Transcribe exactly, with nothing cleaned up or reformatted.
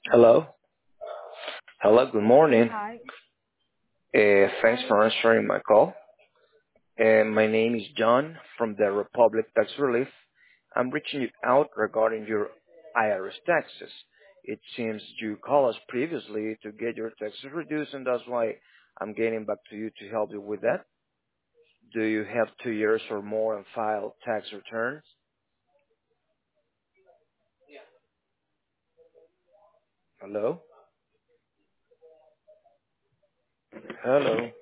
Hello. Hello, good morning. Hi. Uh, thanks Hi. for answering my call. Uh, my name is John from the Republic Tax Relief. I'm reaching you out regarding your I R S taxes. It seems you called us previously to get your taxes reduced, and that's why I'm getting back to you to help you with that. Do you have two years or more and file tax returns? Hello? Hello?